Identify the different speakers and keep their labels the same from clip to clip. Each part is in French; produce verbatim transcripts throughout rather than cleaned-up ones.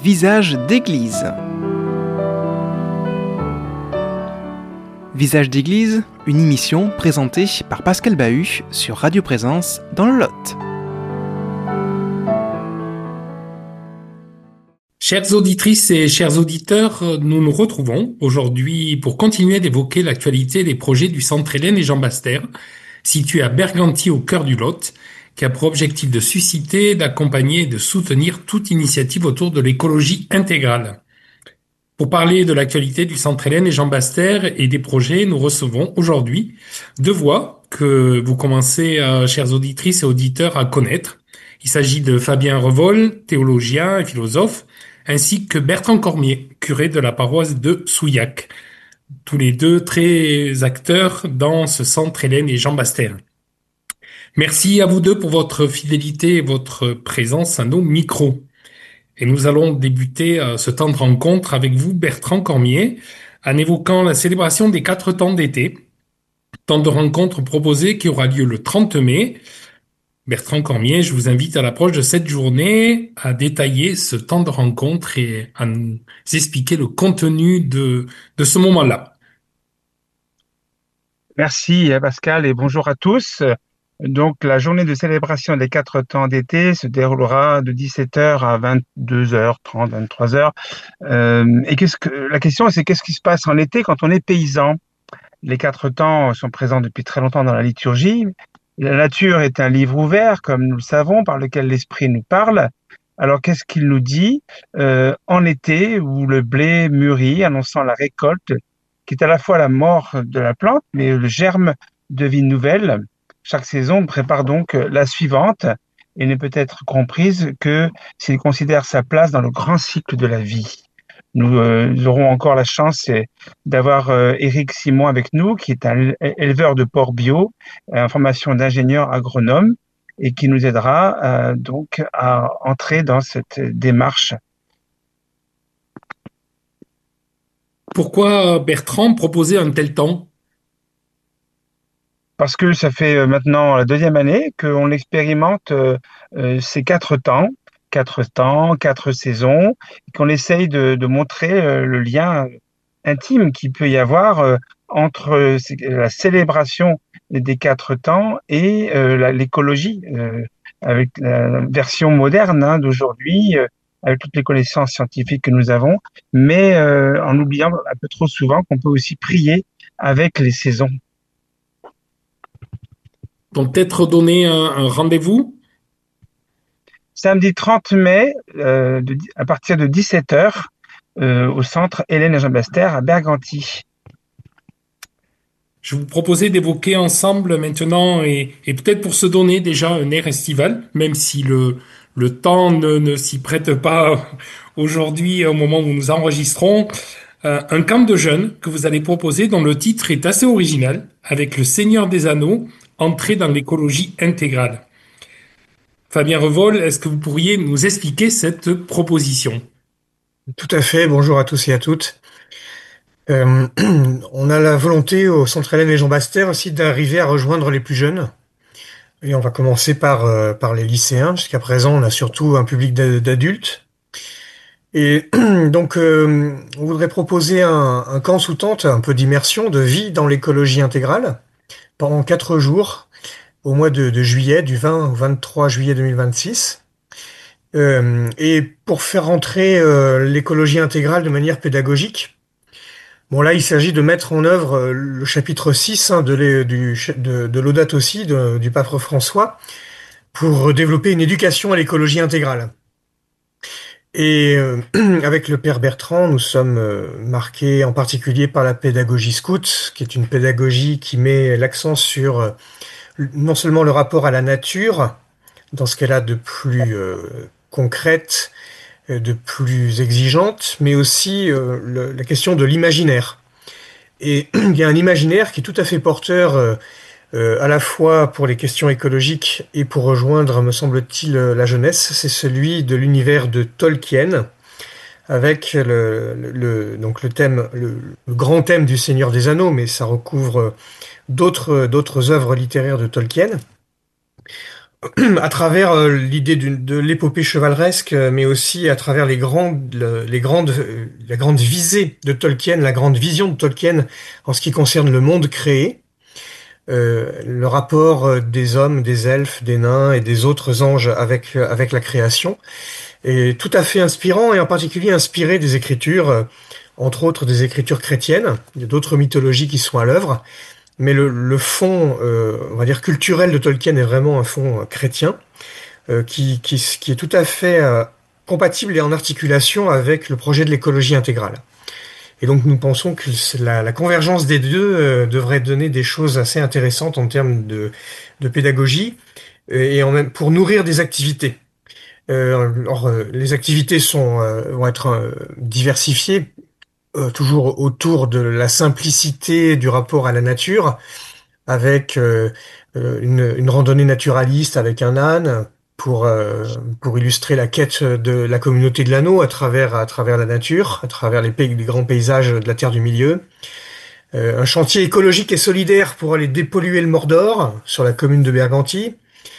Speaker 1: Visage d'église. Visage d'église, une émission présentée par Pascal Bahut sur Radio Présence dans le Lot.
Speaker 2: Chères auditrices et chers auditeurs, nous nous retrouvons aujourd'hui pour continuer d'évoquer l'actualité des projets du Centre Hélène et Jean Baster, situé à Berganty au cœur du Lot, qui a pour objectif de susciter, d'accompagner et de soutenir toute initiative autour de l'écologie intégrale. Pour parler de l'actualité du Centre Hélène et Jean Baster et des projets, nous recevons aujourd'hui deux voix que vous commencez, euh, chères auditrices et auditeurs, à connaître. Il s'agit de Fabien Revol, théologien et philosophe, ainsi que Bertrand Cormier, curé de la paroisse de Souillac. Tous les deux très acteurs dans ce Centre Hélène et Jean Baster. Merci à vous deux pour votre fidélité et votre présence à nos micros. Et nous allons débuter euh, ce temps de rencontre avec vous, Bertrand Cormier, en évoquant la célébration des quatre temps d'été, temps de rencontre proposé qui aura lieu le trente mai. Bertrand Cormier, je vous invite à l'approche de cette journée à détailler ce temps de rencontre et à nous expliquer le contenu de, de ce moment-là.
Speaker 3: Merci Pascal et bonjour à tous. Donc la journée de célébration des quatre temps d'été se déroulera de dix-sept heures à vingt-deux heures trente, vingt-trois heures. Euh, et qu'est-ce que la question c'est qu'est-ce qui se passe en été quand on est paysan? Les quatre temps sont présents depuis très longtemps dans la liturgie. La nature est un livre ouvert, comme nous le savons, par lequel l'Esprit nous parle. Alors qu'est-ce qu'il nous dit euh, en été où le blé mûrit, annonçant la récolte, qui est à la fois la mort de la plante, mais le germe de vie nouvelle. Chaque saison prépare donc la suivante et ne peut être comprise que s'il considère sa place dans le grand cycle de la vie. Nous, euh, nous aurons encore la chance d'avoir euh, Éric Simon avec nous, qui est un éleveur de porcs bio, en formation d'ingénieur agronome, et qui nous aidera euh, donc à entrer dans cette démarche.
Speaker 2: Pourquoi Bertrand proposait un tel temps ?
Speaker 3: Parce que ça fait maintenant la deuxième année qu'on expérimente euh, euh, ces quatre temps, quatre temps, quatre saisons, et qu'on essaye de, de montrer euh, le lien intime qu'il peut y avoir euh, entre euh, la célébration des quatre temps et euh, la, l'écologie, euh, avec la version moderne hein, d'aujourd'hui, euh, avec toutes les connaissances scientifiques que nous avons, mais euh, en oubliant un peu trop souvent qu'on peut aussi prier avec les saisons.
Speaker 2: Donc peut-être donner un, un rendez-vous ?
Speaker 3: Samedi trente mai, euh, de, à partir de dix-sept heures, euh, au centre Hélène et Jean Baster à Berganty.
Speaker 2: Je vous proposais d'évoquer ensemble maintenant, et, et peut-être pour se donner déjà un air estival, même si le, le temps ne, ne s'y prête pas aujourd'hui au moment où nous enregistrons, euh, un camp de jeunes que vous allez proposer dont le titre est assez original, avec le Seigneur des Anneaux, entrée dans l'écologie intégrale. Fabien Revol, est-ce que vous pourriez nous expliquer cette proposition ?
Speaker 4: Tout à fait, bonjour à tous et à toutes. Euh, on a la volonté au Centre Hélène et Jean Baster aussi d'arriver à rejoindre les plus jeunes. Et on va commencer par, euh, par les lycéens. Jusqu'à présent, on a surtout un public d'adultes. Et donc, euh, on voudrait proposer un, un camp sous tente, un peu d'immersion, de vie dans l'écologie intégrale, pendant quatre jours, au mois de, de juillet, du vingt au vingt-trois juillet deux mille vingt-six. Euh, et pour faire entrer euh, l'écologie intégrale de manière pédagogique, bon là il s'agit de mettre en œuvre euh, le chapitre six hein, de, les, du, de, de Laudato Si de, du pape François pour développer une éducation à l'écologie intégrale. Et euh, avec le père Bertrand, nous sommes euh, marqués en particulier par la pédagogie scout, qui est une pédagogie qui met l'accent sur euh, non seulement le rapport à la nature, dans ce qu'elle a de plus euh, concrète, de plus exigeante, mais aussi euh, le, la question de l'imaginaire. Et il y a un imaginaire qui est tout à fait porteur euh, euh, à la fois pour les questions écologiques et pour rejoindre, me semble-t-il, la jeunesse. C'est celui de l'univers de Tolkien, avec le, le, le, donc le, thème, le, le grand thème du Seigneur des Anneaux, mais ça recouvre d'autres, d'autres œuvres littéraires de Tolkien. à travers euh, l'idée d'une- de l'épopée chevaleresque, euh, mais aussi à travers les grandes, le- les grandes, euh, la grande visée de Tolkien, la grande vision de Tolkien en ce qui concerne le monde créé, euh, le rapport euh, des hommes, des elfes, des nains et des autres anges avec, euh, avec la création, est tout à fait inspirant et en particulier inspiré des écritures, euh, entre autres des écritures chrétiennes. Il y a d'autres mythologies qui sont à l'œuvre, mais le, le fond, euh, on va dire culturel de Tolkien est vraiment un fond euh, chrétien euh, qui, qui, qui est tout à fait euh, compatible et en articulation avec le projet de l'écologie intégrale. Et donc nous pensons que la, la convergence des deux euh, devrait donner des choses assez intéressantes en termes de, de pédagogie et en même pour nourrir des activités. Euh, alors, euh, les activités sont, euh, vont être euh, diversifiées, euh, toujours autour de la simplicité du rapport à la nature, avec euh, euh, une, une randonnée naturaliste avec un âne pour, euh, pour illustrer la quête de la communauté de l'anneau à travers, à travers la nature, à travers les, pays, les grands paysages de la Terre du Milieu. Euh, un chantier écologique et solidaire pour aller dépolluer le Mordor sur la commune de Berganti.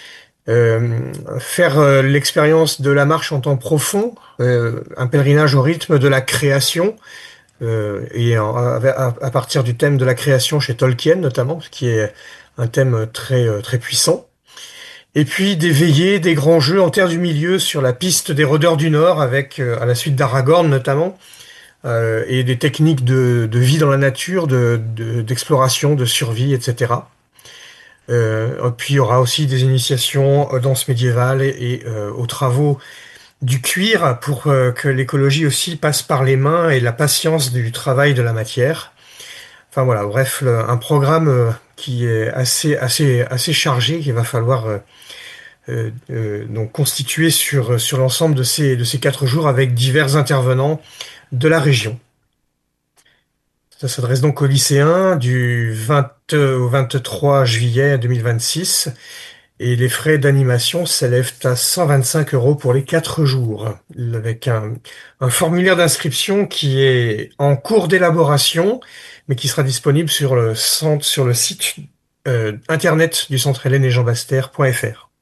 Speaker 4: Euh, faire euh, l'expérience de la marche en temps profond, euh, un pèlerinage au rythme de la création, euh, et en- à, à partir du thème de la création chez Tolkien notamment, ce qui est un thème très euh, très puissant. Et puis des veillées, des grands jeux en terre du milieu sur la piste des rôdeurs du Nord, avec euh, à la suite d'Aragorn notamment, euh, et des techniques de, de vie dans la nature, de, de- d'exploration, de survie, et cetera. Euh, puis il y aura aussi des initiations aux danses médiévales et, et, euh, aux travaux du cuir pour euh, que l'écologie aussi passe par les mains et la patience du travail de la matière. Enfin voilà, bref, le- un programme euh, qui est assez assez assez chargé qu'il va falloir euh, euh, euh, donc constituer sur sur l'ensemble de ces de ces quatre jours avec divers intervenants de la région. Ça s'adresse donc aux lycéens du vingt au vingt-trois juillet deux mille vingt-six. Et les frais d'animation s'élèvent à cent vingt-cinq euros pour les quatre jours, avec un, un formulaire d'inscription qui est en cours d'élaboration, mais qui sera disponible sur le centre, sur le site euh, internet du Centre Hélène et Jean Baster point F R.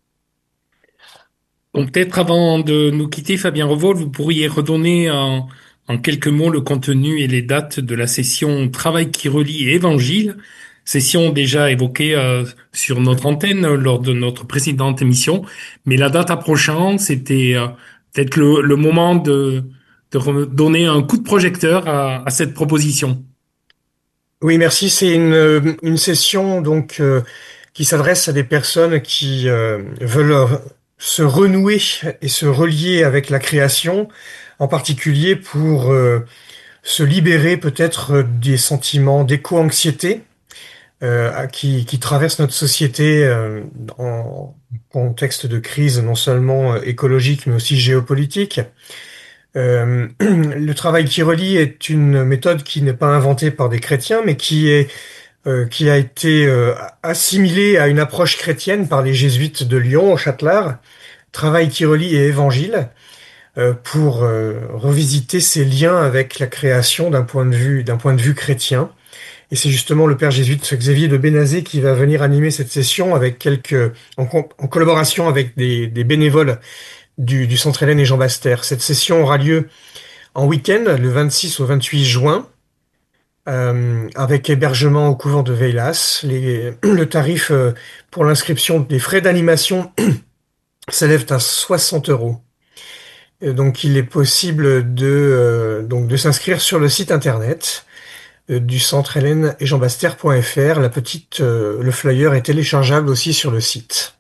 Speaker 2: Donc peut-être avant de nous quitter, Fabien Revol, vous pourriez redonner en, en quelques mots le contenu et les dates de la session Travail qui relie et Évangile, session déjà évoquée euh, sur notre antenne euh, lors de notre précédente émission, mais la date approchant, c'était euh, peut-être le, le moment de, de redonner un coup de projecteur à, à cette proposition.
Speaker 4: Oui, merci. C'est une, une session donc euh, qui s'adresse à des personnes qui euh, veulent euh, se renouer et se relier avec la création, en particulier pour euh, se libérer peut-être des sentiments d'éco-anxiété euh, qui, qui traversent notre société euh, en contexte de crise non seulement euh, écologique mais aussi géopolitique. Euh, le travail qui relie est une méthode qui n'est pas inventée par des chrétiens mais qui est euh, qui a été euh, assimilée à une approche chrétienne par les jésuites de Lyon au Châtelard. Travail qui relie et évangile euh, pour euh, revisiter ses liens avec la création d'un point de vue d'un point de vue chrétien. Et c'est justement le père jésuite Xavier de Bénazet qui va venir animer cette session avec quelques en, co- en collaboration avec des, des bénévoles du, du Centre Hélène et Jean Baster. Cette session aura lieu en week-end, le vingt-six au vingt-huit juin, euh, avec hébergement au couvent de Veilas. Les, le tarif euh, pour l'inscription des frais d'animation s'élève à soixante euros. Et donc il est possible de, euh, donc de s'inscrire sur le site internet euh, du Centre Hélène et Jean Baster point F R. La petite, euh, le flyer est téléchargeable aussi sur le site.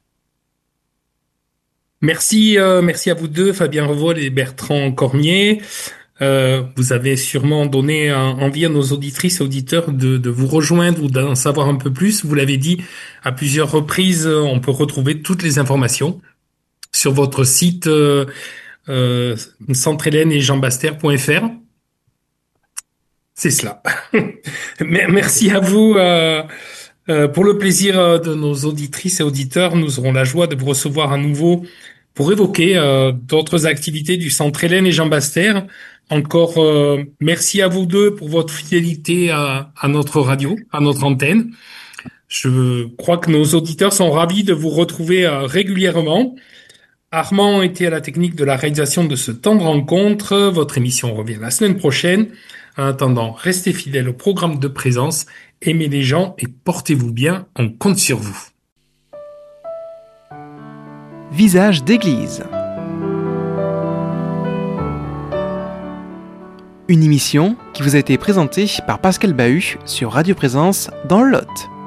Speaker 2: Merci, euh, merci à vous deux, Fabien Revol et Bertrand Cormier. Euh, vous avez sûrement donné euh, envie à nos auditrices et auditeurs de, de vous rejoindre ou d'en savoir un peu plus. Vous l'avez dit à plusieurs reprises, euh, on peut retrouver toutes les informations sur votre site euh, euh, centre hélène et jean baster point F R. C'est cela. Merci à vous euh, euh, pour le plaisir euh, de nos auditrices et auditeurs. Nous aurons la joie de vous recevoir à nouveau pour évoquer euh, d'autres activités du Centre Hélène et Jean Baster. Encore euh, merci à vous deux pour votre fidélité à, à notre radio, à notre antenne. Je crois que nos auditeurs sont ravis de vous retrouver euh, régulièrement. Armand était à la technique de la réalisation de ce temps de rencontre. Votre émission revient la semaine prochaine. En attendant, restez fidèles au programme de présence, aimez les gens et portez-vous bien, on compte sur vous.
Speaker 1: Visage d'église. Une émission qui vous a été présentée par Pascal Bahut sur Radio Présence dans le Lot.